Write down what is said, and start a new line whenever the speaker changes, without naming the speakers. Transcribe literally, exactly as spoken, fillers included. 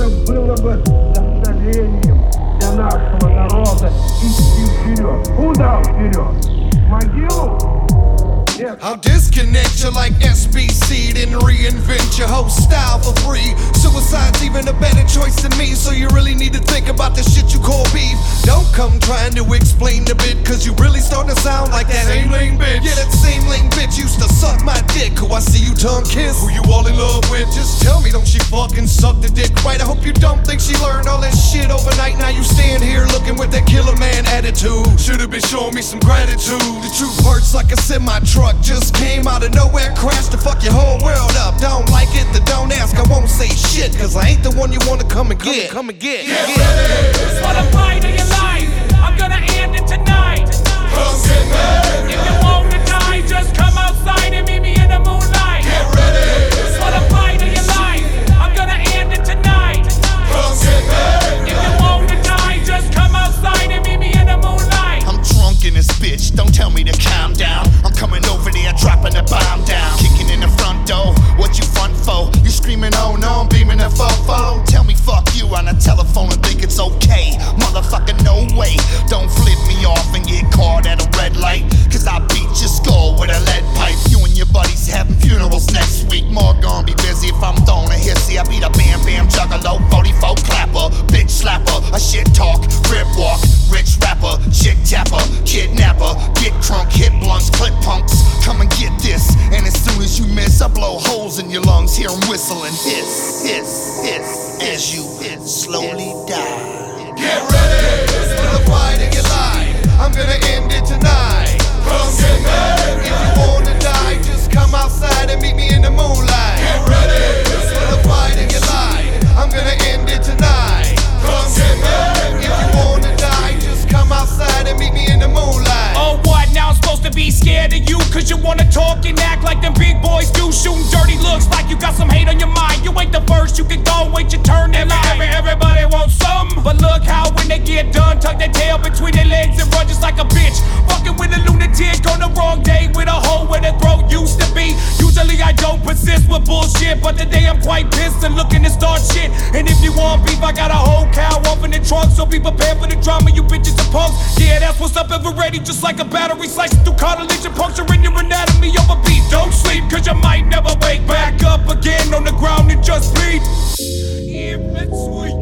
Это было бы достоверием для нашего народа идти вперед. Куда вперед? В могилу? Нет.
I'll disconnect you like S B C, then reinvent your whole style for free. Suicide's even a better choice than me, so you really need to think about the shit you call beef. Don't come trying to explain the bit, cause you really starting to sound like that same lame bitch. Yeah, that same lame bitch used to suck my dick, who I see you tongue kiss. Who you all in love with? Just tell me, don't she fucking suck the dick right? I hope you don't think she learned all that shit overnight. Now you stand here looking with that killer man attitude. Should've been showing me some gratitude. The truth hurts like a semi-truck just came out of nowhere, crashed to fuck your whole world up. Don't like it, then don't ask, I won't say shit, cause I ain't the one you wanna come and get. Come and get.
Get ready for the fight of your life. I'm gonna end it tonight.
Come get ready.
If you want to die, just come outside and meet me in the moonlight.
Get ready
for the fight of your life. I'm gonna end it tonight.
Come get ready.
If you want to die, just come outside and meet me in the moonlight.
I'm drunk in this bitch, don't tell me to calm down. I'm coming over there, dropping the bomb down. Kicking in the front door, what you front for? You screaming, oh no, I'm beaming that fofo. Tell me fuck you on the telephone and think it's okay. Motherfucker, no way. Don't flip me off and get caught at a red light, cause I beat your skull with a lead pipe. You and your buddies having funerals next week. More gonna be busy if I'm throwing a hissy. I beat a bam bam juggalo, forty-four clapper, bitch slapper, a shit talk, crib walk, rich rapper, chick tapper, kidnapper, get crunk, hit blunts, clip punks. Come and get this, and as soon as you miss, I blow holes in your lungs. Hear 'em whistling, hiss, hiss, hiss, as you slowly die.
Get ready for the fight of your life. I'm gonna end it tonight. Come get ready. If you wanna die, just come outside and meet me in the moonlight. Get ready for the fight of your life. I'm gonna end it tonight. Come get ready. If you wanna die, just come outside and meet me in the moonlight.
Oh, what? Now I'm supposed to be scared of you, cause you wanna talk and act like them big boys do. Shooting dirty looks like you got some hate on your mind. You ain't the first, you can go wait your turn in line. Every, everybody wants some, but look how when they get done, tuck their tail between their legs and run just like a bitch. Fucking with a lunatic on the wrong day with a hole where the throat used to be. Usually I don't persist with bullshit, but today I'm quite pissed and looking to start shit. And if you want beef, I got a whole cow off in the trunk, so be prepared for the drama, you bitches and punks. Yeah, that's what's up, ever ready, just like a battery slicing through cartilage and puncturing your anatomy over beat. Don't sleep, cause you might never wake back up again on the ground and just bleed. If it's sweet.